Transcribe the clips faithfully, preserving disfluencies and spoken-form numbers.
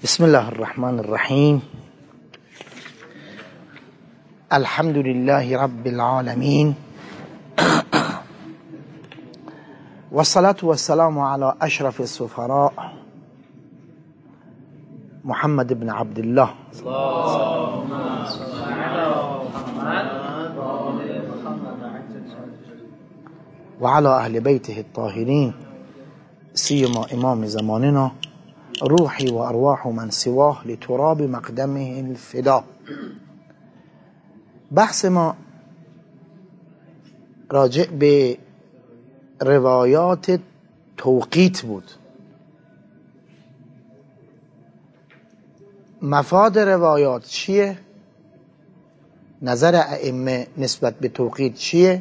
بسم الله الرحمن الرحیم. الحمد لله رب العالمین والصلاة والسلام على اشرف السفراء محمد بن عبد الله اللهم صل على محمد و على اهل بیته الطاهرین سیما امام زماننا روحی و ارواح من سواه لتراب مقدمه الفدا. بحث ما راجع به روایات توقیت بود. مفاد روایات چیه؟ نظر ائمه نسبت به توقیت چیه؟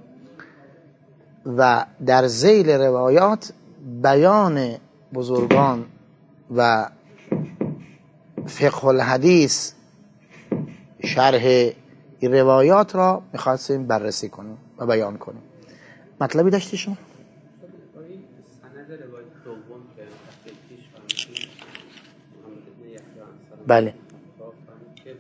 و در ذیل روایات بیان بزرگان و فقه الحدیث شرح این روایات را میخواستیم بررسی کنیم و بیان کنیم. مطلبی داشتی شما؟ سند روایت دوم که تحقیقش فرمودید محمد بن یحیی انصاری بله که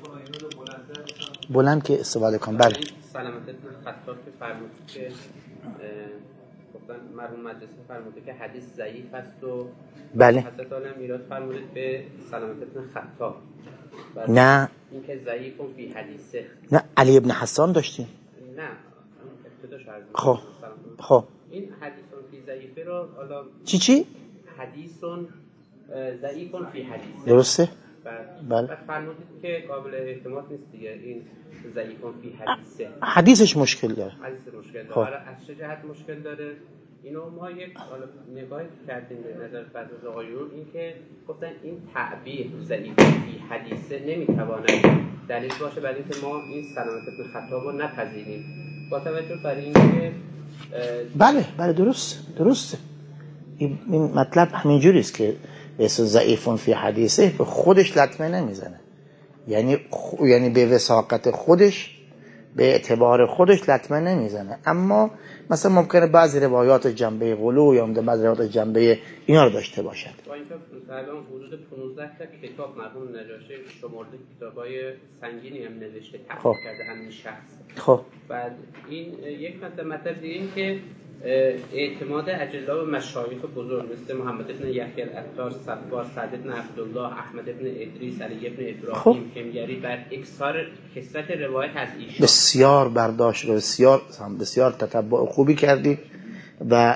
بلند که استفاده کن. بله سلامت بن خطاب که فرمود که گفتن مرحوم مجلسی فرموده که حدیث ضعیف است و بله حضرت عالم میراث فرمودید به سلامت بن خطاب. نه این که ضعیف فی حدیثه. نه علی ابن حسان داشتیم. نه ابتداش عرض خب خب این حدیثون فی ضعیفه رو حالا چی چی؟ حدیثون ضعیفون فی حدیثه. درسته؟ بله. بله. فرمودید که قابل اعتماد نیست دیگه این ضعیفون فی حدیثه. حدیثش مشکل داره. حدیث مشکل داره. خب. حالا از چه جهت مشکل داره؟ اینو ما یک حالا نگاهی کردیم به نظر بعضی از آقایون، این که گفتن این تعبیر ضعیف فی حدیثه نمیتواند دلیل باشه برای اینکه ما این سلامت بن خطاب رو نپذیریم با توجه بر اینکه بله بله درست درسته. این مطلب همینجوری است که اسم ضعیفون فی حدیثه به خودش لطمه نمیزنه، یعنی خ... یعنی به وثاقت خودش به اعتبار خودش لطمه نمیزنه، اما مثلا ممکنه بعضی روایات جنبه غلو یا بعضی روایات جنبه اینا رو داشته باشد. با اینکه الان حدود پانزده تا کتاب مرحوم نجاشی شمرده کتابای سنگینی هم نوشته تحقیق کرده همین شخص. خب بعد این یک مطلب مطلب دیگه این که اعتماد اجلا و مشایخ بزرگ مثل محمد بن یحیی العطار، صفار، سعد بن عبدالله، احمد بن ادریس، علی بن ابراهیم حمگری بر اکثار کثرت روایت از ایشان بسیار برداشت و بسیار بسیار تتبع خوبی کردی و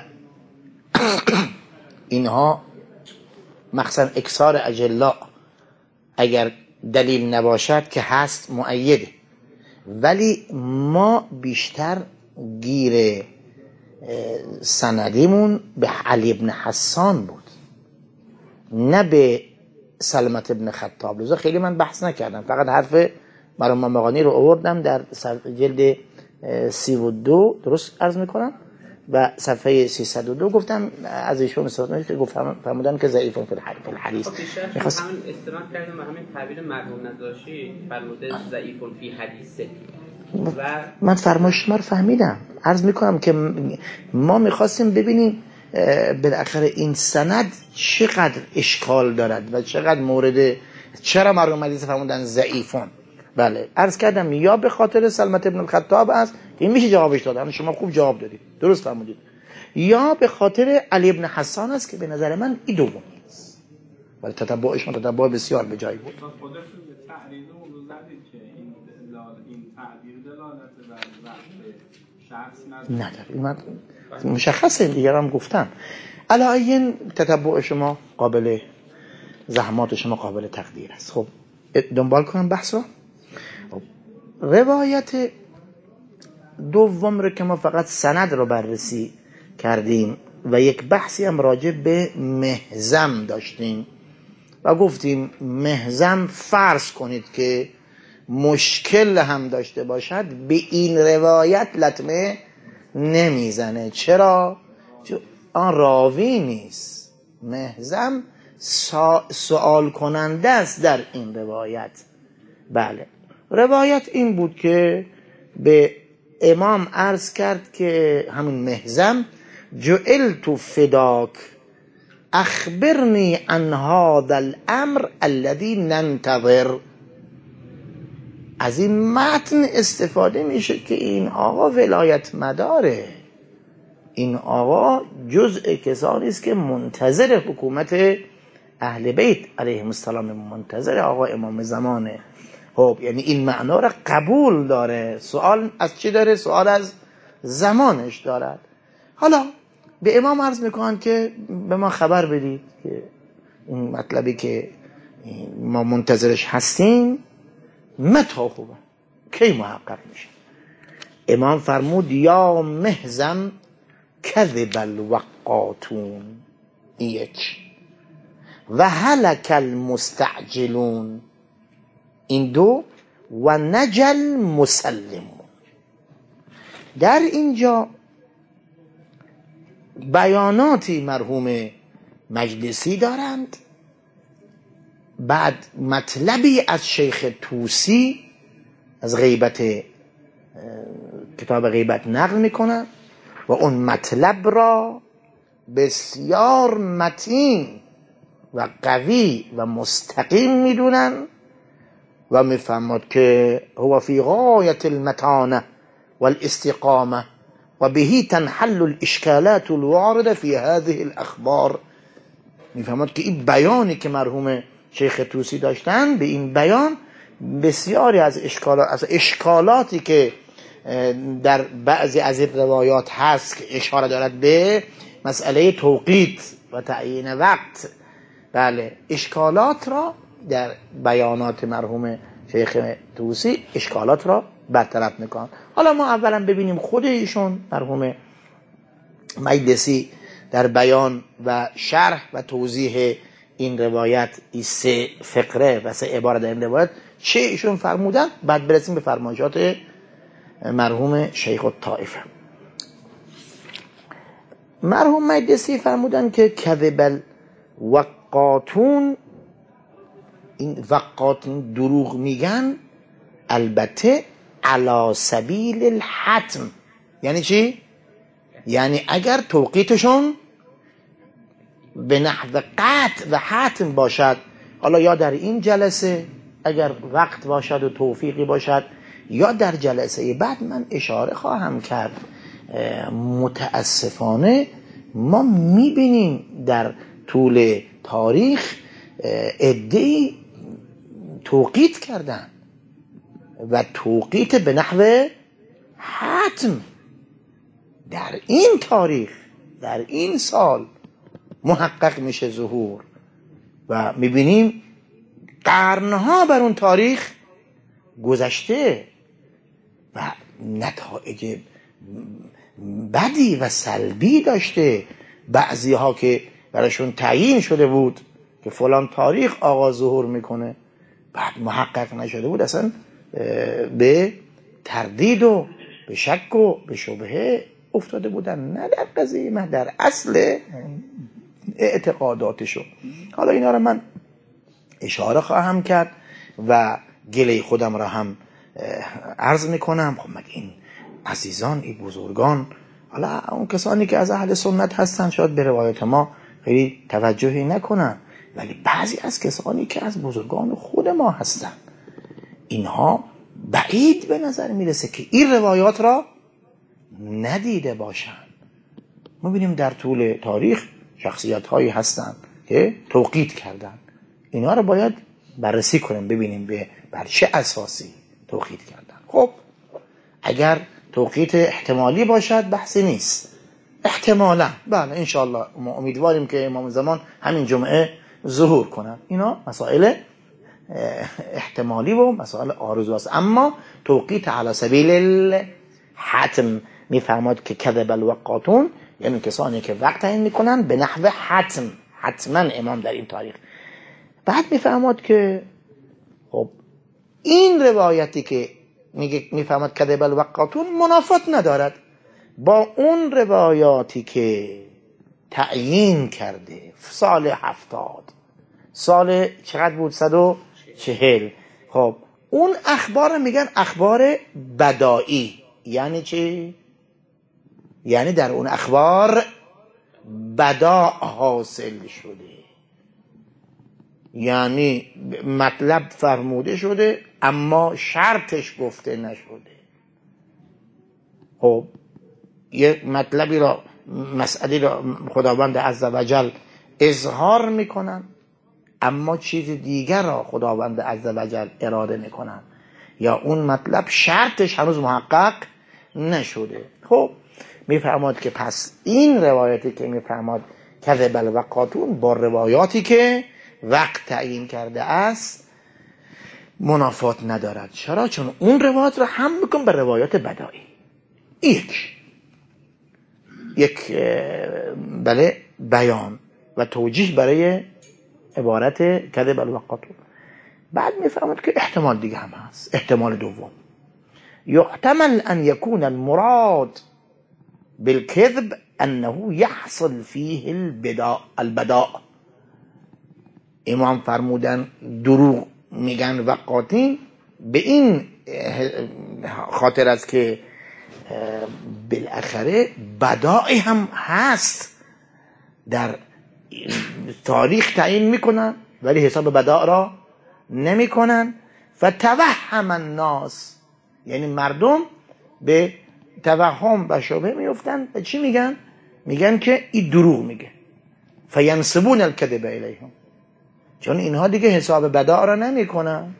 اینها مخصوصا اکثار اجلا اگر دلیل نباشد که هست مؤیده، ولی ما بیشتر گیر سندیمون به علی بن حسان بود نه به سلمت بن خطاب. لذا خیلی من بحث نکردم، فقط حرف مرحوم مقانی رو آوردم در جلد سی و دو درست عرض میکنم و صفحه سیصد و دو گفتم از ایشون استفاده که گفتم فرمودن که ضعیف فی الحدیث. میخواست همین استناد کردم و همین تعبیر مرحوم نجاشی فرموده ضعیف فی حدیثه و من فرمایش ما رو فهمیدم. عرض میکنم که ما میخواستیم ببینیم بالاخره این سند چقدر اشکال دارد و چقدر مورد چرا مرحوم مجلسی فرمودن ضعیفون. بله عرض کردم یا به خاطر سلمت ابن الخطاب است، این میشه جوابش دادن، شما خوب جواب دادید درست فرمودید، یا به خاطر علی ابن حسان است که به نظر من این دوم است، ولی تتبعش من تتبع بسیار به جای بود. خودتون به تحریر اون زدید که این این تعبیر دلالت بر شخص نداره. من مشخصه دیگر هم گفتم. علاوه تتبع شما قابل زحمات شما قابل تقدیر است. خب دنبال کنم بحث رو. روایت دوم رو که ما فقط سند رو بررسی کردیم و یک بحثی هم راجع به مهزم داشتیم و گفتیم مهزم فرض کنید که مشکل هم داشته باشد به این روایت لطمه نمیزنه. چرا؟ چون آن راوی نیست، مهزم سوال کننده است در این روایت. بله روایت این بود که به امام عرض کرد که همین مهزم جعلت فداک اخبرنی عن هذا الامر الذي ننتظر. از این متن استفاده میشه که این آقا ولایت مداره، این آقا جزء کسانی است که منتظر حکومت اهل بیت علیهم السلام، منتظر آقا امام زمانه. خب یعنی این معنا را قبول داره. سوال از چی داره؟ سوال از زمانش دارد. حالا به امام عرض میکنن که به ما خبر بدید که این مطلبی که ما منتظرش هستیم متا خوبه، کی محقق میشه؟ امام فرمود یا محزم کذب الوقاتون، یک، و هلک المستعجلون، این دو، و نجل مسلمون. در اینجا بیاناتی مرحوم مجلسی دارند، بعد مطلبی از شیخ طوسی از غیبت کتاب غیبت نقل میکنن و اون مطلب را بسیار متین و قوی و مستقیم میدونن و میفهمد که هو فی غایت المتانه والاستقامه و بهی تنحل الاشکالات الوارده فی هذه الاخبار. میفهمد که این بیانی که مرحوم شیخ طوسی داشتن، به این بیان بسیاری از اشکالات، از اشکالاتی که در بعضی از این روایات هست که اشاره دارد به مسئله توقیت و تعیین وقت، بله، اشکالات را در بیانات مرحوم شیخ طوسی اشکالات را برطرف میکنن. حالا ما اولا ببینیم خود ایشون مرحوم مجلسی در بیان و شرح و توضیح این روایت، این سه فقره و سه عبارت در این روایت چه ایشون فرمودن، بعد برسیم به فرمایشات مرحوم شیخ الطائفه. مرحوم مجلسی فرمودن که کذب الوقاتون، این وقاتون دروغ میگن، البته علی سبیل الحتم. یعنی چی؟ یعنی اگر توقیتشون به نحو قطع و حتم باشد، حالا یا در این جلسه اگر وقت باشد و توفیقی باشد، یا در جلسه بعد، من اشاره خواهم کرد متاسفانه ما میبینیم در طول تاریخ عده‌ای توقیت کردن و توقیت به نحو حتم در این تاریخ، در این سال محقق میشه ظهور و میبینیم قرنها بر اون تاریخ گذشته و نتایج بدی و سلبی داشته. بعضی ها که براشون تعیین شده بود که فلان تاریخ آقا ظهور میکنه، بعد محقق نشده بود، اصلا به تردید و به شک و به شبهه افتاده بودن، نه در قضیه، نه در اصل اعتقاداتشو. حالا اینا رو من اشاره خواهم کرد و گله خودم را هم عرض میکنم. خب مگه این عزیزان، این بزرگان، حالا اون کسانی که از اهل سنت هستن شاید به روایت ما خیلی توجهی نکنن، ولی بعضی از کسانی که از بزرگان خود ما هستن، اینها بعید به نظر میرسه که این روایات را ندیده باشن. ما ببینیم در طول تاریخ شخصیت هایی هستن که توقیت کردن، اینا رو باید بررسی کنیم ببینیم به بر چه اساسی توقیت کردن. خب اگر توقیت احتمالی باشد بحثی نیست، احتمالا بله انشاءالله ما امیدواریم که امام زمان همین جمعه ظهور کنن. اینا مسائل احتمالی و مسائل آرزو است، اما توقیت علی سبیل الحتم میفرماد که کذب الوقاتون، یعنی کسانی که وقت تعیین میکنن به نحو حتم، حتما امام در این تاریخ. بعد میفرماد که خب این روایتی که میگه میفرماد کذب الوقاتون منافات ندارد با اون روایاتی که تعیین کرده سال هفتاد، سال چقدر بود؟ صد و چهل. خب اون اخبار میگن اخبار بدائی. یعنی چی؟ یعنی در اون اخبار بداع حاصل شده، یعنی مطلب فرموده شده اما شرطش گفته نشده. خب یک مطلبی را، مسئله را خداوند عزوجل اظهار میکنن اما چیز دیگر را خداوند عزوجل اراده میکنن، یا اون مطلب شرطش هنوز محقق نشده. خب میفرماد که پس این روایتی که میفرماد کذب الوقاتون با روایاتی که وقت تعیین کرده است منافات ندارد. چرا؟ چون اون روایات را هم میکن به روایات بدایی. یک یک بله بیان و توجیه برای عبارت کذب الوقاتون. بعد میفهمد که احتمال دیگه هم هست. احتمال دوم، یحتمل ان یکون المراد بالكذب انه يحصل فيه البداء البداء. امام فرمودن دروغ میگن وقاتین به این خاطر است که بالاخره بداعی هم هست، در تاریخ تعیین میکنن ولی حساب بداع را نمیکنن. فتوهم الناس، یعنی مردم به توهم و شبهه میفتن و چی میگن؟ میگن که این دروغ میگه. فینسبون الکذب الیهم، چون اینها دیگه حساب بداع را نمیکنن،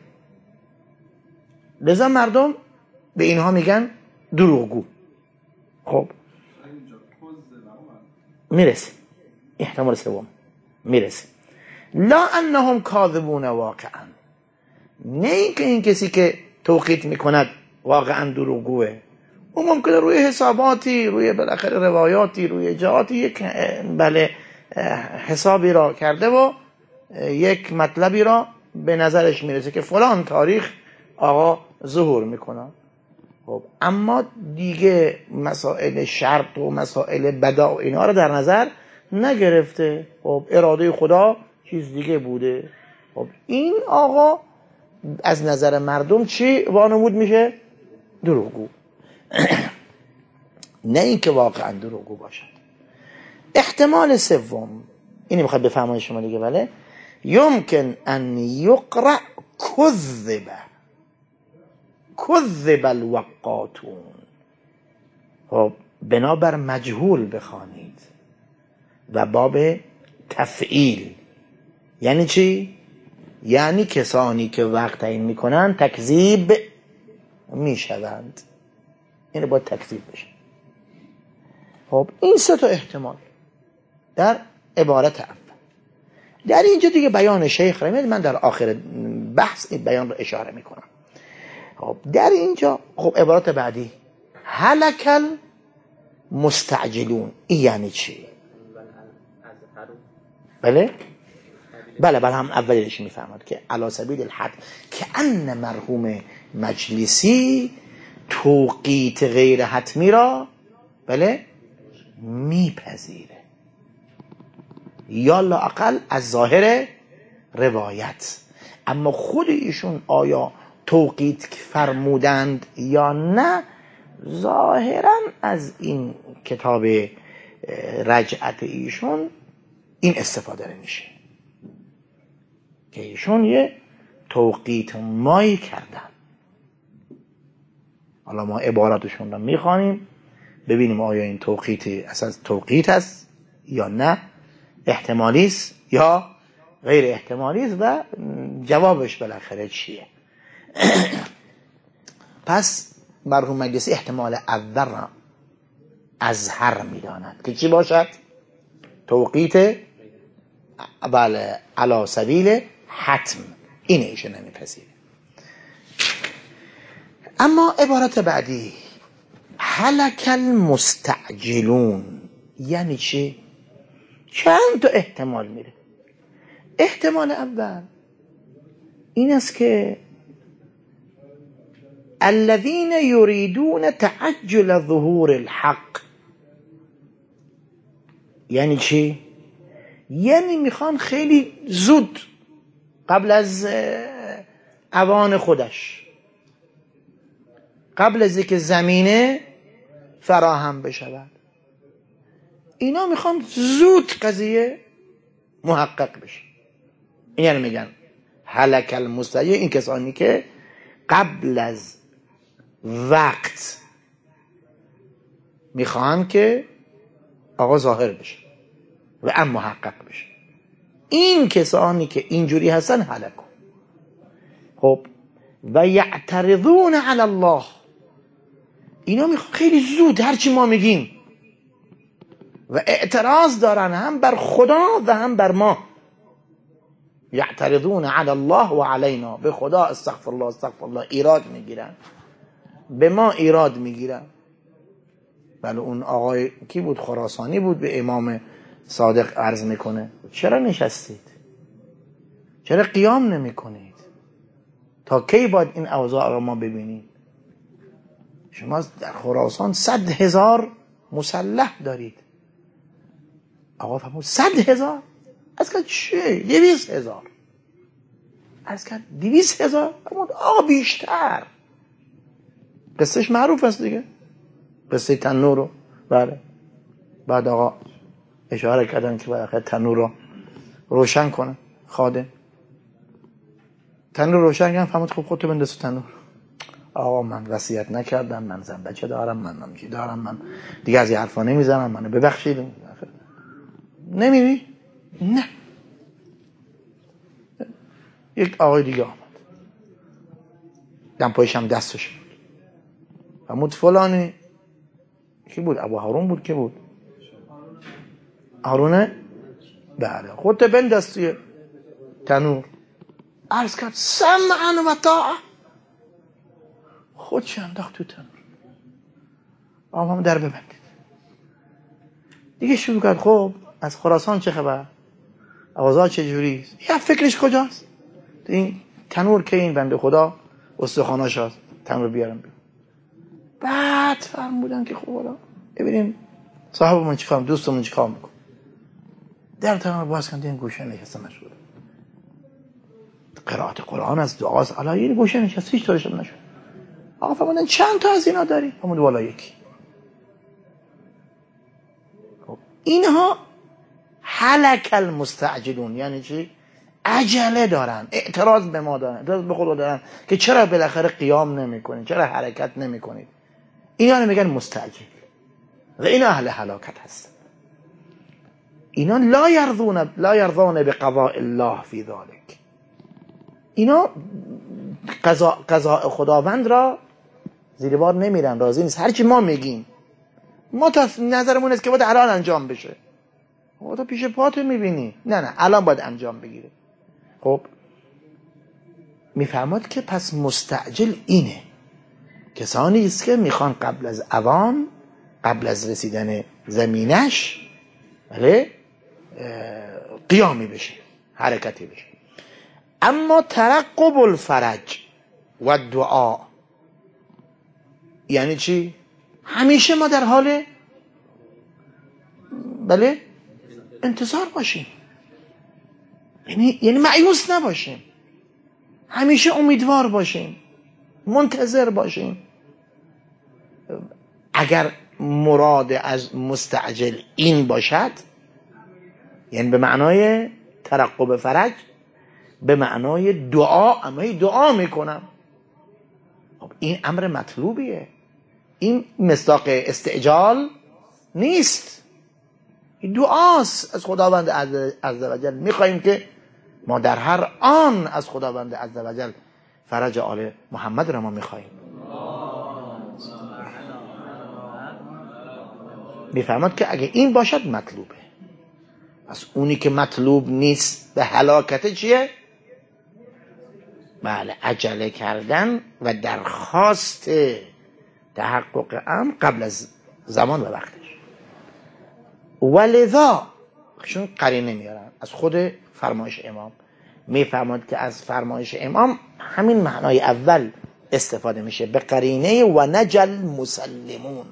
لذا مردم به اینها میگن دروغگو. خب میرسه احتمال سوم، میرسه لا انهم کاذبون واقعا، نه اینکه این کسی که توقیت میکند واقعا دروغگوه، اون ممکنه روی حساباتی، روی بالاخره روایاتی، روی جهاتی یک بله حسابی را کرده و یک مطلبی را به نظرش میرسه که فلان تاریخ آقا ظهور میکنه. خب اما دیگه مسائل شرط و مسائل بداع و اینا رو در نظر نگرفته. خب اراده خدا چیز دیگه بوده. خب این آقا از نظر مردم چی وانمود میشه؟ دروغگو. نه اینکه واقعا دروغگو باشد. احتمال سوم اینی میخواد بفهمه شما دیگه، بله، یمکن ان یقرأ کذب کذب الوقاتون. خب بنابر مجهول بخوانید و باب تفعیل. یعنی چی؟ یعنی کسانی که وقت تعیین میکنن تکذیب میشوند، یعنی باید تکذیب بشه. خب این سه تا احتمال در عبارت اول. در اینجا دیگه بیان شیخ رحمت، من در آخر بحث این بیان رو اشاره میکنم. خب در اینجا خب عبارت بعدی هلکل مستعجلون، این یعنی چی؟ بله بله بله هم اولیش میفهمد که علی سبیل الحد که ان مرحوم مجلسی توقیت غیر حتمی را بله میپذیره، یا لااقل از ظاهر روایت. اما خود ایشون آیا توقیت فرمودند یا نه، ظاهرا از این کتاب رجعت ایشون این استفاده میشه که ایشون یه توقیت مایی کردن. حالا ما عباراتشون رو میخوانیم ببینیم آیا این توقیت اصلا توقیت است یا نه، احتمالی است یا غیر احتمالی است و جوابش بالاخره چیه. پس مرحوم مجلسی احتمال اول را اظهر میداند که چی باشد؟ توقیت بله علی سبیل حتم، این ایشون نمیپذیره. اما عبارت بعدی هلک المستعجلون یعنی چی؟ چند تا احتمال میره. احتمال اول این است که الذين يريدون تعجل ظهور الحق. یعنی چی؟ یعنی میخوان خیلی زود قبل از اوان خودش، قبل از اینکه زمینه فراهم بشود، اینا میخوان زود قضیه محقق بشه. این یعنی میگن هلک المستعجل، این کسانی که قبل از وقت میخوان که آقا ظاهر بشه و ام محقق بشه. این کسانی که اینجوری هستن هلکو. خب و یعترضون علی الله، اینا میخوان خیلی زود هرچی ما میگیم و اعتراض دارن هم بر خدا و هم بر ما. یعترضون علی الله و علینا، به خدا استغفر الله استغفر الله ایراد میگیرن، به ما ایراد میگیرن. بله اون آقای کی بود؟ خراسانی بود، به امام صادق عرض میکنه چرا نشستید؟ چرا قیام نمی کنید؟ تا کی باید این اوضاع را ما ببینید؟ شما در خراسان صد هزار مسلح دارید. آقا فرمود صد هزار؟ از که چه؟ دویست هزار. از که دویست هزار؟ فرمود آقا بیشتر. قصهش معروف است دیگه، قصه تنور رو. بله بعد آقا اشاره کردن که باید تنور رو روشن کنه. خادم تنور روشن کردن، فرمود خب خودتو بنداز تنور. آقا من وصیت نکردم، من زن بچه دارم، من نمچی دارم، من دیگه از این حرفا نمیزنم، منو ببخشید. نمیبی؟ نه. یک آقای دیگه آمد، دم پایش هم دستش بود، فرمود فلانی کی بود؟ ابو هارون بود. که بود؟ هارونه؟ بله. خودت بنداز توی تنور. عرض کرد سمعا و طاعه، خودش انداخت تو تنور. آقا هم در ببندید. دیگه شروع کرد خب از خراسان چه خبر؟ اوضاع چجوری؟ یا فکرش کجاست؟ این تنور که این بنده خدا استخواناش هست، تنور بیارم بیارم. بعد فرمودن که خب حالا ببینیم صاحبمون چیکار، دوستمون چیکار میکنه. در تنور باز کردن، این گوشه نشسته مشغول قرائت قرآن از دعاست، الا این گوشه نشسته هیچ طورش نشد. آقا فرمودن چند تا از اینا داری؟ فرمود والا یکی. خب اینها هلک المستعجلون، یعنی چی؟ عجله دارن، اعتراض به ما دارن، اعتراض به خدا دارن که چرا بالاخره قیام نمیکنید، چرا حرکت نمیکنید. اینا رو میگن مستعجل و اینا اهل هلاکت هستن. اینا لا یرضون لا یرضون بقضاء الله فی ذلک، اینا قضا قضاء خداوند را زیر بار نمیرن، راضی نیست. هرچی ما میگیم ما تا نظرمون است که باید الان انجام بشه. تو پیش پات میبینی نه نه الان باید انجام بگیره. خب میفهمد که پس مستعجل اینه کسانی است که میخوان قبل از اوان، قبل از رسیدن زمینش بله قیامی بشه، حرکتی بشه. اما ترقب الفرج و دعا یعنی چی؟ همیشه ما در حال بله انتظار باشیم، یعنی یعنی مایوس نباشیم، همیشه امیدوار باشیم، منتظر باشیم. اگر مراد از مستعجل این باشد، یعنی به معنای ترقب فرج، به معنای دعا، اما دعا میکنم. خب این امر مطلوبیه، این مصداق استعجال نیست، این دعاست از خداوند عزوجل. میخواییم که ما در هر آن از خداوند عزوجل فرج آل محمد را ما میخواییم. میفهمد که اگه این باشد مطلوبه. پس اونی که مطلوب نیست به هلاکت چیه؟ بله عجله کردن و درخواست تحقق امر قبل از زمان و وقتش. ولذا چون قرینه میارن از خود فرمایش امام، میفهمد که از فرمایش امام همین معنای اول استفاده میشه، به قرینه و نجل مسلمون.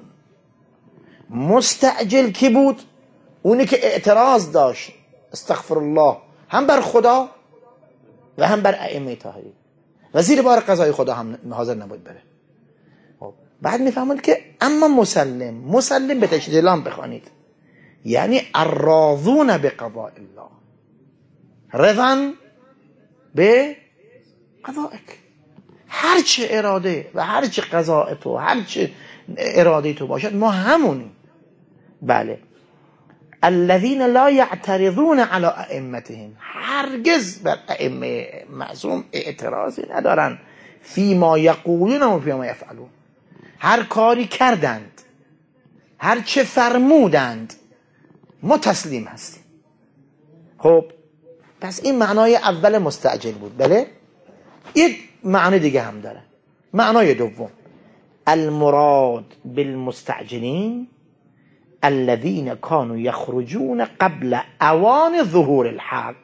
مستعجل کی بود؟ اونی که اعتراض داشت استغفر الله هم بر خدا و هم بر ائمه طاهرین و زیر بار قضای خدا هم حاضر نبود بره. بعد میفهمید که اما مسلم، مسلم به تشدید لام بخوانید، یعنی الراضون بقضاء الله، رضا به قضائک. هرچه اراده و هرچه قضاء تو، هرچه اراده تو باشد ما همونیم. بله. الذين لا يعترضون على ائمتهم، هرگز بر ائمه معصوم اعتراضی ندارن. فيما يقولون و فيما يفعلون، هر کاری کردند، هر چه فرمودند ما تسلیم هستیم. خب پس این معنای اول مستعجل بود. بله. یک معنی دیگه هم داره، معنای دوم. المراد بالمستعجلین الذين كانوا يخرجون قبل اوان ظهور الحق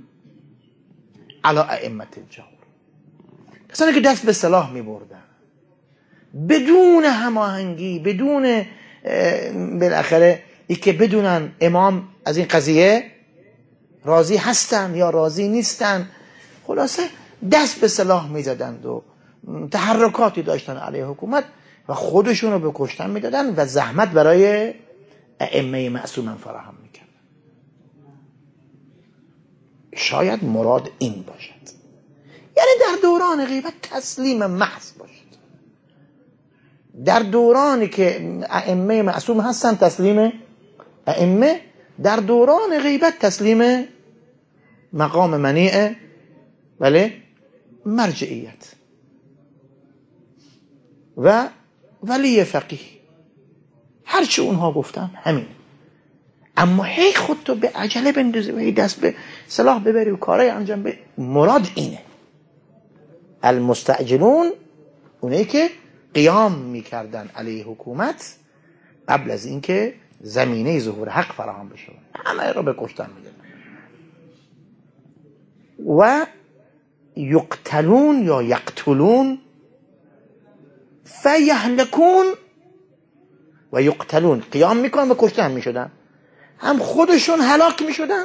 على ائمه الجور، کسانی که دست به سلاح می بردن بدون هماهنگی، بدون بالاخره ای که بدونن امام از این قضیه راضی هستن یا راضی نیستن، خلاصه دست به سلاح می زدند و تحرکاتی داشتن علیه حکومت و خودشون رو به کشتن می دادن و زحمت برای ائمه معصومن فراهم می کردن. شاید مراد این باشد، یعنی در دوران غیبت تسلیم محض باشد، در دورانی که ائمه معصوم هستن تسلیم ائمه، در دوران غیبت تسلیم مقام منیع بله مرجعیت و ولی فقیه، هرچی اونها گفتن همین. اما هی خودتو به عجله بندازی و هی دست به سلاح ببری و کارای انجام بدی، مراد اینه. المستعجلون اونایی که قیام میکردن علیه حکومت قبل از اینکه زمینه ظهور حق فراهم بشه، همه رو به کشتن میدن. و یقتلون یا یقتلون فیهلکون و یقتلون، قیام میکنن و کشتن میشدن، هم خودشون هلاک میشدن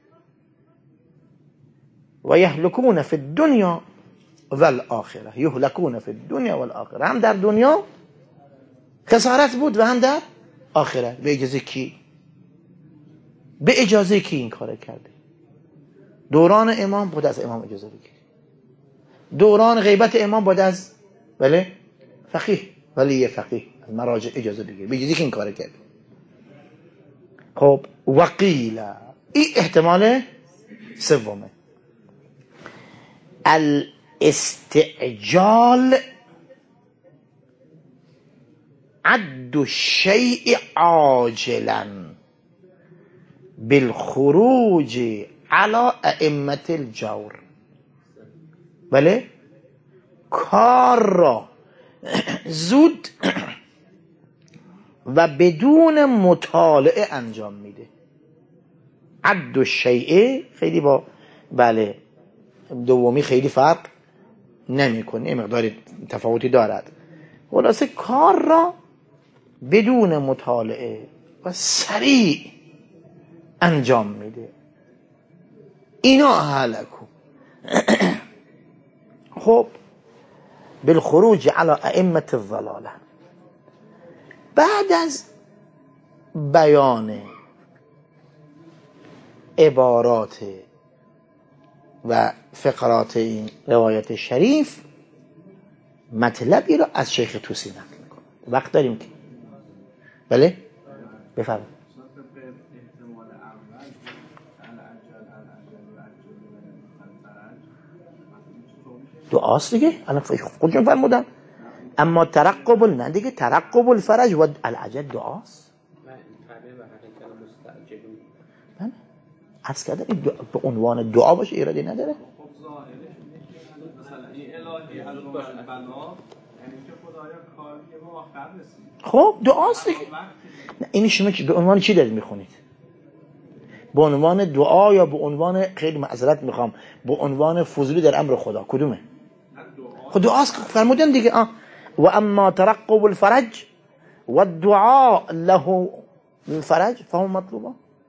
و یهلکون فی الدنیا والآخره، یهلکون فی الدنیا والآخره، هم در دنیا خسارت بود و هم در آخره. به اجازه کی؟ به اجازه کی این کار کرده؟ دوران امام بود از امام اجازه بگیری، دوران غیبت امام بود از بله فقیه ولی فقیه از مراجع اجازه بگیری، به اجازه کی این کار کرده. خب وقیل، این احتمال سومه. الاستعجال عد الشیء عاجلا بالخروج على ائمه الجور. بله، کار را زود و بدون مطالعه انجام میده. عد الشیء خیلی با بله دومی خیلی فرق نمیکنه، مقدار تفاوتی دارد. خلاصه کار را بدون مطالعه و سریع انجام میده. اینا هلکو. خب بالخروج على ائمه الضلاله، بعد از بیان عبارات و فقرات این روایت شریف مطلبی رو از شیخ طوسی نقل میکنه. وقت داریم که بله بفرمایید. دعاست دیگه، الان خودشون فرمودن. اما ترقب نه دیگه، ترقب الفرج و العجل دعاست. من عرض کردم این به عنوان دعا باشه ایرادی نداره. خب دعاست دیگه. این شما به عنوان چی دارید میخونید؟ به عنوان دعا یا به عنوان خیلی معذرت میخوام به عنوان فضولی در امر خدا؟ کدومه؟ خب دعاست فرمودن دیگه. آه. و اما ترقب الفرج و الدعاء له الفرج فهم مطلوبه.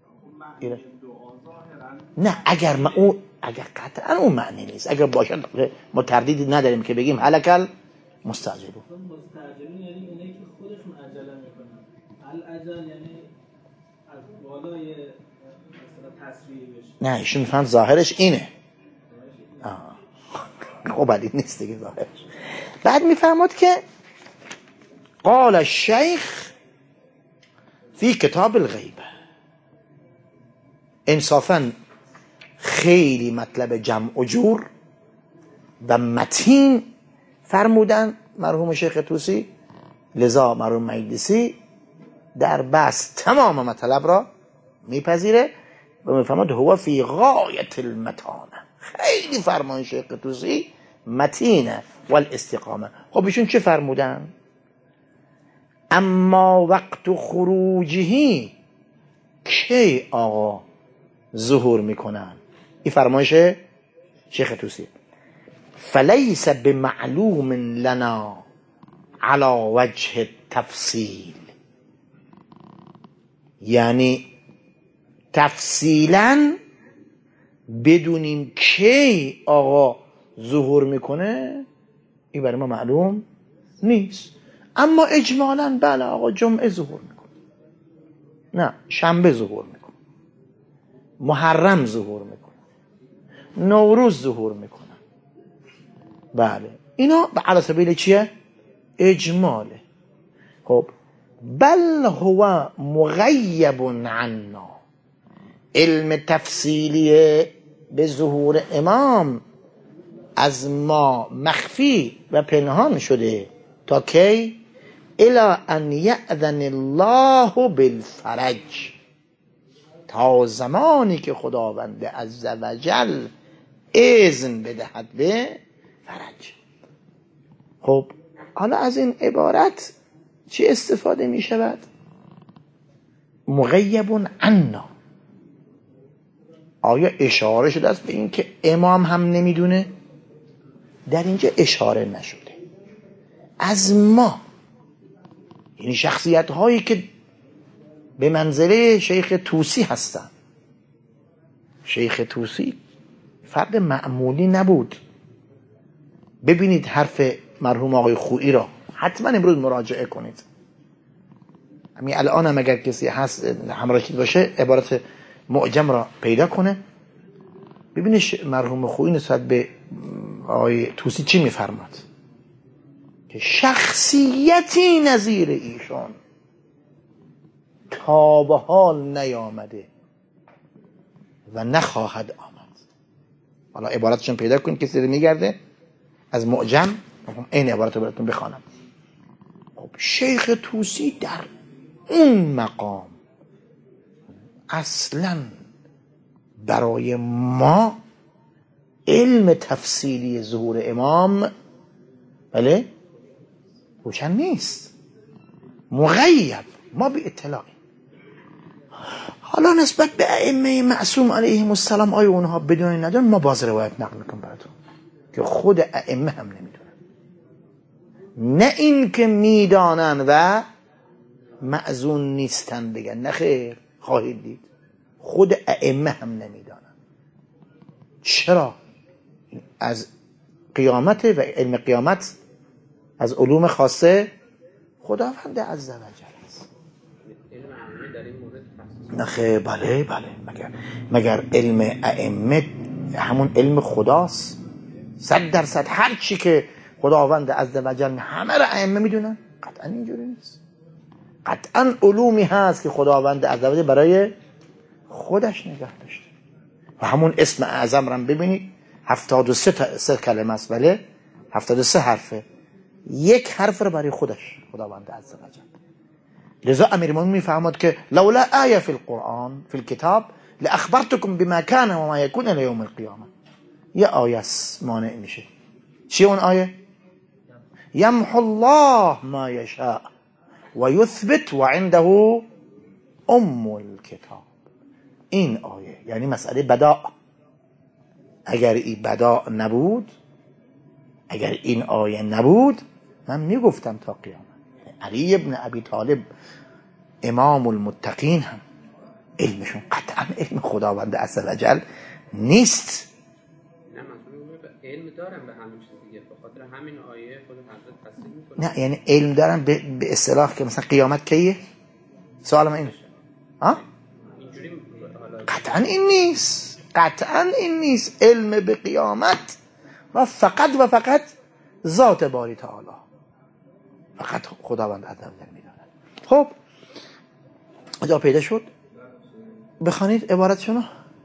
نه اگر ما اون اگر قطعا اون معنی نیست، اگر باشه ما تردیدی نداریم که بگیم هلکل مستعجلون. مستعجلون یعنی اونایی که خودشون عجله میکنن. العجل یعنی از بالای مثلا تصریح بشه. نه ایشون میفهمن ظاهرش اینه. آه. خب این نیست دیگه ظاهرش. بعد میفهمد که قال الشیخ فی کتاب الغیبه. انصافا خیلی مطلب جمع و جور و متین فرمودن مرحوم شیخ طوسی، لذا مرحوم مجلسی در بس تمام مطلب را میپذیره و میفهمد هو فی غایت المتانه. خیلی فرمان شیخ طوسی متینه والاستقامه. خب ایشون چه فرمودن؟ اما وقت خروجهی کی آقا ظهور میکنن؟ این فرمایش شیخ طوسی. فلیس بمعلوم لنا على وجه التفصیل، یعنی تفصیلا بدونیم کی آقا ظهور میکنه این برای ما معلوم نیست. اما اجمالا بله آقا جمعه ظهور میکنه، نه شنبه ظهور میکنه، محرم ظهور میکنه، نوروز ظهور میکنه. بله اینا به علی سبیل چیه؟ اجماله. خب بل هو مغیب عنا، علم تفصیلیه به ظهور امام از ما مخفی و پنهان شده تا کی؟ الی ان یأذن الله بالفرج، تا زمانی که خداوند عزوجل اذن بدهد به فرج. خب حالا از این عبارت چی استفاده می شود؟ مغیب عنا. آیا اشاره شده است به این که امام هم نمیدونه؟ در اینجا اشاره نشده. از ما، یعنی شخصیت هایی که به منزله شیخ طوسی هستند. شیخ طوسی فرد معمولی نبود. ببینید حرف مرحوم آقای خویی را حتما امروز مراجعه کنید. همین الان هم اگر کسی هست همراهید باشه عبارت معجم را پیدا کنه ببینید مرحوم خویی نسبت به آقای طوسی چی میفرماد که شخصیتی نظیر ایشان تا به حال نیامده و نخواهد آمد. حالا عبارتشون پیدا کنید کسی رو میگرده از معجم این عبارت رو براتون بخوانم. خب شیخ طوسی در اون مقام اصلا برای ما علم تفصیلی ظهور امام بله روشن نیست، مغیب، ما به اطلاعی. حالا نسبت به ائمه معصوم علیهم السلام آیا اونها بدون ندارن؟ ما باز روایت نقل میکنم براتون که خود ائمه هم نمیدونن، نه این که میدانن و معزون نیستن بگن، نه خیر، خواهید دید خود ائمه هم نمیدانن. چرا؟ از قیامت و علم قیامت از علوم خاصه خداوند عزوجل است. نه خیر، بله بله، مگر مگر علم ائمه همون علم خداست؟ صد درصد هر چی که خداوند عزوجل همه را ائمه میدونن؟ قطعا اینجوری نیست. قطعا علومی هست که خداوند عزوجل برای خودش نگه داشته. و همون اسم اعظم را ببینید هفتاد و سه تا سه کلمه است، ولی هفتاد و سه حرفه، یک حرف رو برای خودش خداوند عزوجل. لذا امیرالمومنین میفهمد که لولا آیه فی القرآن فی الکتاب لاخبرتکم بما کان و ما یکون الی یوم القیامه. یه آیه مانع میشه. چی اون آیه؟ یمحو الله ما یشاء و یثبت و عنده ام الکتاب. این آیه یعنی مسئله بداع. اگر این بداع نبود، اگر این آیه نبود، من میگفتم تا قیامت علی ابن ابی طالب امام المتقین هم علمشون قطعا علم خداوند عزوجل نیست. نه منظورم علم دارم به همین چیز دیگه، به خاطر همین آیه خود حضرت تصدیق میکنه. نه یعنی علم دارم به, به اصطلاح که مثلا قیامت کیه؟ سوال من اینه. ها؟ قطعا این نیست، قطعا این نیست. علم به قیامت و فقط و فقط ذات باری تعالی، فقط خداوند عز و جل می‌داند. خب جا پیدا شد، بخوانید عبارتشونو.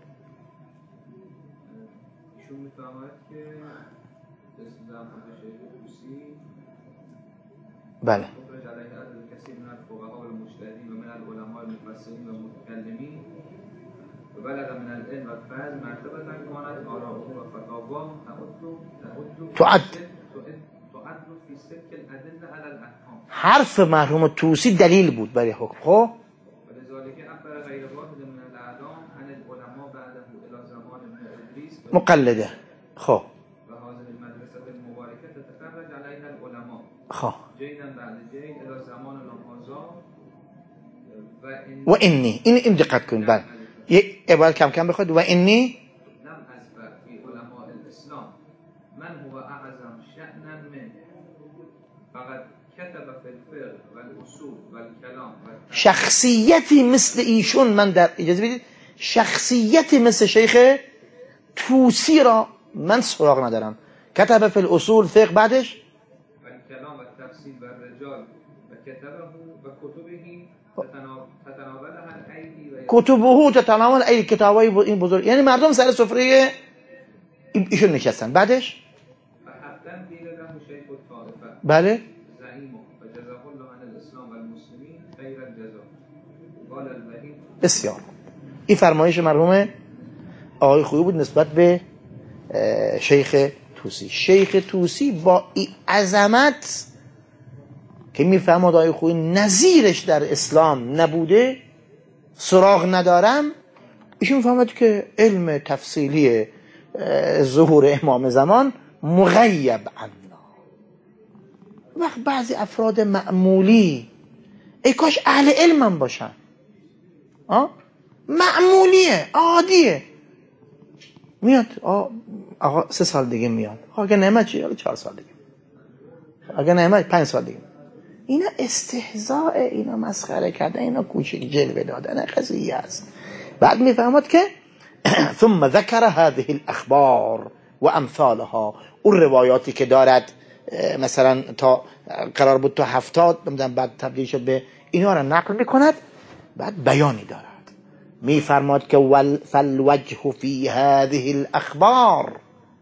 ایشون می‌فرماید که استدلال شیخ طوسی بله خرج علیه کثیر من الفقهاء والمجتهدین و من العلماء المفسرین و المتکلمین و بلغ من العلم و الفضل مرتبة کانت آراءه و فتاواه تعد تعد فی سلک الادله علی الاحکام. حرف مرحوم طوسی دلیل بود برای حکم. خب ولذلك اخبر غیر واحد من الاعلام عن العلماء بعده الى زمان ابن ادریس مقلده. خب و هذه المدرسه المبارکه تتخرج علیها العلماء خب جیدا بعد جید الى زمان هذا و انی، این این دقت کنید. بله یک عبارت کم کم بخواد. و انی لم اذكر في علماء الاسلام من هو اعظم شأنا من فقط كتب في الفقه والاصول والكلام. شخصیتی مثل ایشون من در اجازه بدید شخصیتی مثل شیخ طوسی را من سراغ ندارم. کتب فی الاصول فقه، بعدش والكلام والتفسير والرجال وكتبه وكتبه تتناولها الايدي کتبه تتناول ای کتابای این بزرگ، یعنی مردم سر سفره ایشون نشستن. بعدش فحتى دیدم شیخ الطائفه بله زعیم و جزاه الله عن الاسلام والمسلمین خیر الجزاء قال الوحید. بسیار این فرمایش مرحوم آقای خویی بود نسبت به شیخ طوسی. شیخ طوسی با این عظمت که میفهمد آقای خویی نظیرش در اسلام نبوده، سراغ ندارم، ایشون میفهمد که علم تفصیلی ظهور امام زمان مغیب عنا. وقت بعضی افراد معمولی ای کاش اهل علم هم باشن، آه؟ معمولیه، عادیه، میاد آقا سه سال دیگه میاد، اگه نعمت چی؟ حالا چهار سال دیگه، اگه نعمت پنج سال دیگه. اینا استهزاء، اینا مسخره کردن، اینا کوچک جلوه دادن قضیه است. بعد میفهمد که ثم ذکر هذه الاخبار و امثالها، اون روایاتی که دارد مثلا تا قرار بود تا هفتاد بعد تبدیل شد به اینا را نقل میکند، بعد بیانی دارد. میفرماد که فالوجه فی هذه الاخبار،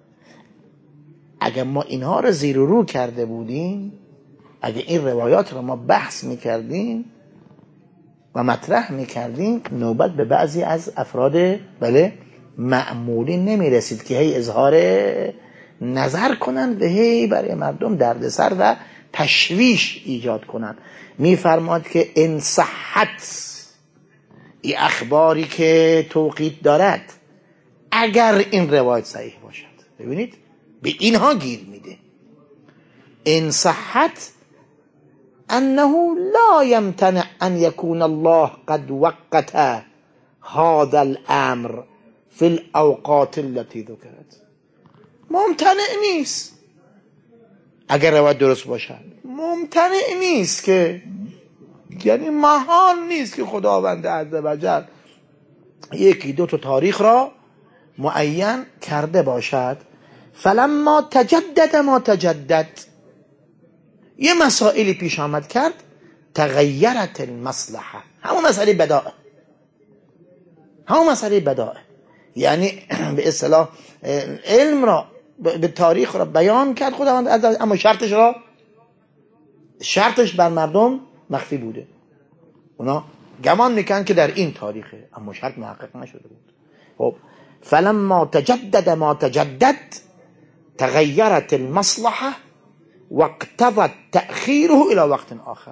اگر ما اینها رو زیر و رو کرده بودیم، اگر این روایات رو ما بحث میکردیم و مطرح میکردیم، نوبت به بعضی از افراد بله معمولی نمیرسید که هی اظهار نظر کنن و هی برای مردم دردسر و تشویش ایجاد کنن. میفرماد که ان صحت، این اخباری که توقیت دارد، اگر این روایت صحیح باشد، ببینید به اینها گیر میده. ان صحت انه لا يمتنع ان يكون الله قد وقت هذا الامر في الاوقات التي ذكرت. ممتنع نیست اگر روایت درست باشد، ممتنع نیست که، یعنی محال نیست که خداوند عزوجل یکی دو تا تاریخ را معین کرده باشد. فلما تجدد ما تجدد، یه مسائلی پیش آمد کرد، تغیرت المصلحه، همون مسئله بدائه، همون مسئله بدائه، یعنی به اصطلاح علم را به تاریخ را بیان کرد خداوند عزوجل، اما شرطش را شرطش بر مردم مخفی بوده. اونا گمان میکنن که در این تاریخه، اما شرط محقق نشده بود. خب فلما تجدد ما تجدد تغیرت المصلحه واقتضت تأخیره الى وقت آخر.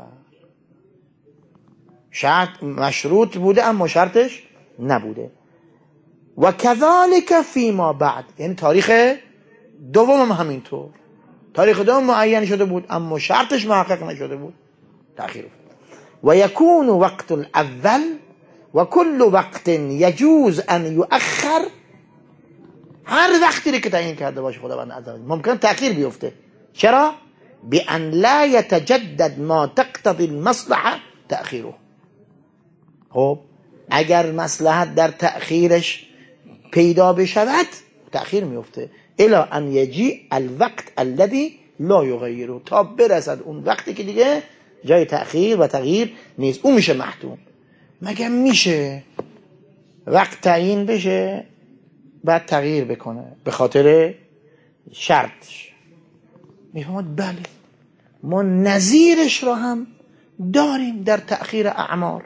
شرط مشروط بوده اما شرطش نبوده. و کذالک فیما بعد، یعنی تاریخ دوم هم همینطور، تاریخ دوم معین شده بود اما شرطش محقق نشده بود، تأخیر. و یکون وقت الاول و کل وقت یجوز ان یؤخر، هر وقتی که تعیین کرده باشه خداوند عزوجل ممکن تأخیر بیفته. چرا؟ بأن لا يتجدد ما تقتضي المصلحة تأخيره. خب اگر مصلحت در تأخیرش پیدا بشود تأخیر میفته. الا ان یجی الوقت الذی لا یغیره، تا برسد اون وقتی که دیگه جای تأخیر و تغییر نیست، اون میشه محتوم. مگه میشه وقت تعیین بشه بعد تغییر بکنه به خاطر شرطش؟ میفهمد بله ما نظیرش را هم داریم در تأخیر اعمار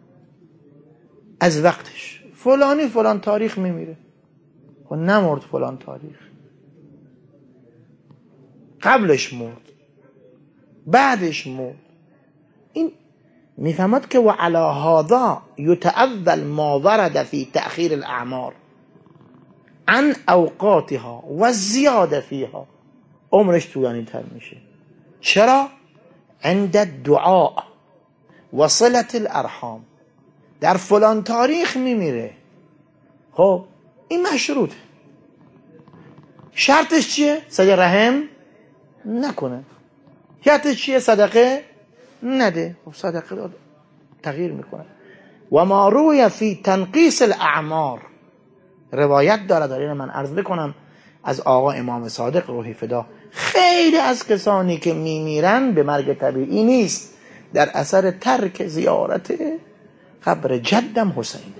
از وقتش. فلانی فلان تاریخ میمیره، خب نمرد فلان تاریخ، قبلش مرد بعدش مرد. این میفهمد که و علی هذا یتأول ما ورد فی تأخیر الاعمار عن اوقاتها و زیاده فیها، عمرش طولانی تر میشه. چرا؟ عند الدعاء و صلة الارحام، در فلان تاریخ میمیره، خب این مشروطه. شرطش چیه؟ صله رحم نکنه. شرطش چیه؟ صدقه نده. خب صدقه داد تغییر میکنه. و ما روی فی تنقیص الاعمار، روایت داره داره من عرض بکنم از آقا امام صادق روحی فدا، خیلی از کسانی که میمیرن به مرگ طبیعی نیست، در اثر ترک زیارت قبر جدم حسین.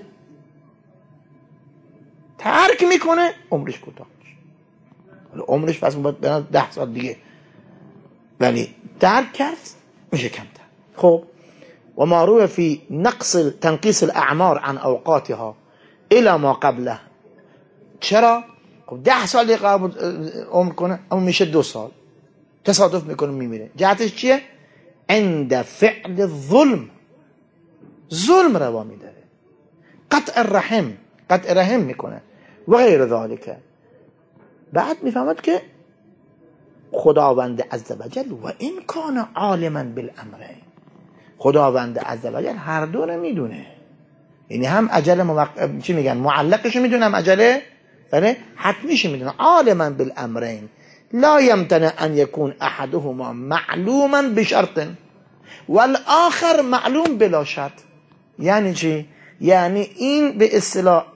ترک میکنه عمرش کوتاه میشه، عمرش پس باید ده سال دیگه، ولی ترک کرد میشه کمتر. خب و ما روی فی نقص تنقیص الاعمار عن اوقاتها الى ما قبله. چرا؟ خب ده سال دیگه عمر کنه اما میشه دو سال، تصادف میکنه میمیره. جهتش چیه؟ عند فعل الظلم، ظلم روا میداره، قطع الرحم، قطع رحم میکنه و غیر ذالک. بعد میفهمد که خداوند عزوجل و این کان عالما بالامرین، خداوند عزوجل هر دو رو میدونه، یعنی هم اجل موق... چی میگن معلقش میدونه، هم اجل بله حتمیش میدونه. عالما بالامرین لا یمتنع ان یکون احدهما معلوما بشرط والآخر معلوم بلا شرط. یعنی چی؟ یعنی این به اصطلاح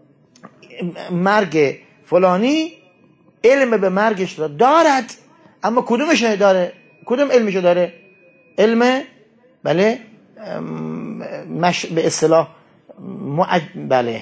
مرگ فلانی علم به مرگش را دارد، اما کدومش داره؟ کدوم علمش داره؟ علم بله مش به اصطلاح معج... بله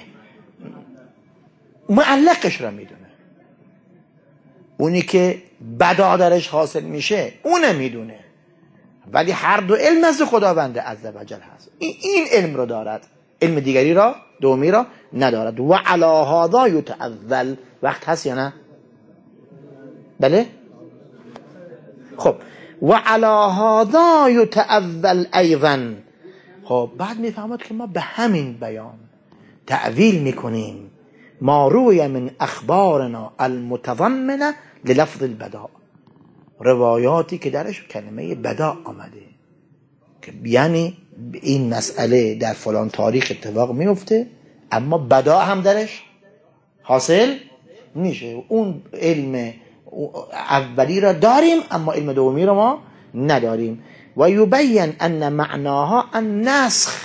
معلقش را میدونه. اونی که بدا درش حاصل میشه اونه میدونه، ولی هر دو علم از خداوند عزوجل هست. این, این علم رو دارد، علم دیگری را دومی را ندارد. و علی هذا یتأول، وقت هست یا نه؟ بله خب و علی هذا یتأول ایضا. خب بعد میفهمد که ما به همین بیان تأویل میکنیم ما روی من اخبارنا المتضمنه للفظ البداء، روایاتی که درش کلمه بدا آمده، که یعنی این مسئله در فلان تاریخ اتفاق میفته اما بدا هم درش حاصل میشه. اون علم اولی را داریم اما علم دومی را ما نداریم. و یبین ان معناها النسخ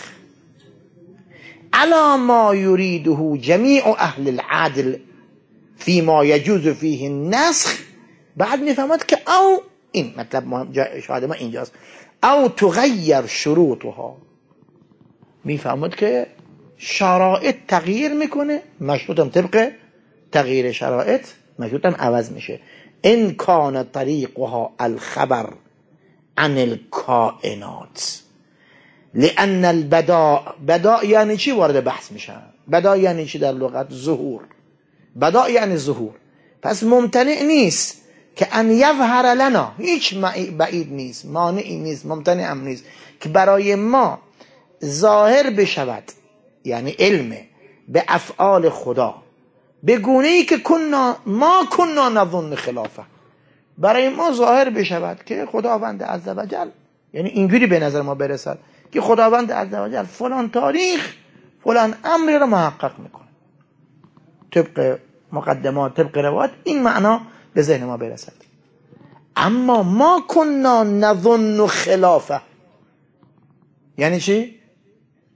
على ما یریده جمیع اهل العدل فيما يجوز فيه النسخ. بعد میفهمد که او این مطلب شاهد ما اینجاست، او تغیر شروطها، میفهمد که شرایط تغییر میکنه، مشروطم طبق تغییر شرایط مشروطم عوض میشه. ان کان طریقها الخبر عن الکائنات، لان البداء، بداء یعنی چی وارد بحث میشن؟ بداء یعنی چی در لغت؟ ظهور. بداء یعنی ظهور. پس ممتنع نیست که ان یظهر لنا، هیچ بعید نیست، مانعی نیست، ممتنع هم نیست که برای ما ظاهر بشود، یعنی علم به افعال خدا به گونه‌ای که کنا ما کنا نظن خلافه، برای ما ظاهر بشود که خداوند عزوجل، یعنی اینجوری به نظر ما برسد که خداوند عزوجل فلان تاریخ فلان امر را محقق میکنه، طبق مقدمات، طبق روایات این معنا به ذهن ما برسد. اما ما کنا نظن خلافه یعنی چی؟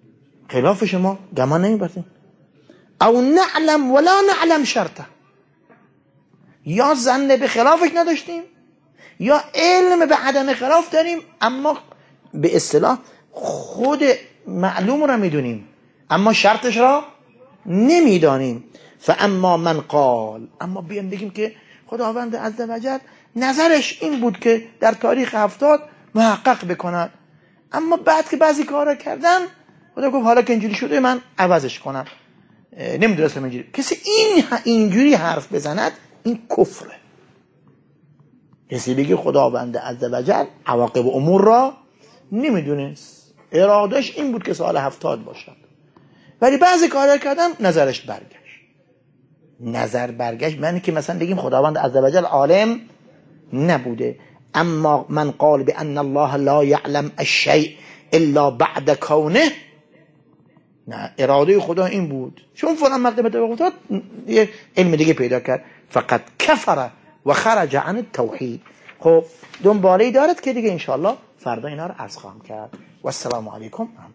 خلاف شما گمان نمیبریم. او نعلم ولا نعلم شرطه، یا ظن به خلافش نداشتیم یا علم به عدم خلاف داریم اما به اصطلاح خود معلوم را میدونیم اما شرطش را نمیدانیم. فاما من قال، اما بیان بگیم که خداوند عزوجل نظرش این بود که در تاریخ هفتاد محقق بکنن، اما بعد که بعضی کارا کردن خدا گفت حالا که اینجوری شده من عوضش کنم، نمیدونستم اینجوری. کسی این اینجوری حرف بزند این کفره. کسی بگه خداوند عزوجل عواقب امور را نمیدونست، ارادش این بود که سال هفتاد باشد، ولی بعضی کارا کردن نظرش برگشت. نظر برگشت معنی که مثلا بگیم خداوند عزوجل عالم نبوده. اما من قال بان الله لا يعلم الشيء الا بعد كونه، نه، اراده خدا این بود چون فلان مرتبه تو افتاد یه علم دیگه پیدا کرد. فقط کفر و خرج عن التوحید. خب دنباله دارد که دیگه انشاءالله فردا اینا رو عرض خواهم کرد. و السلام علیکم.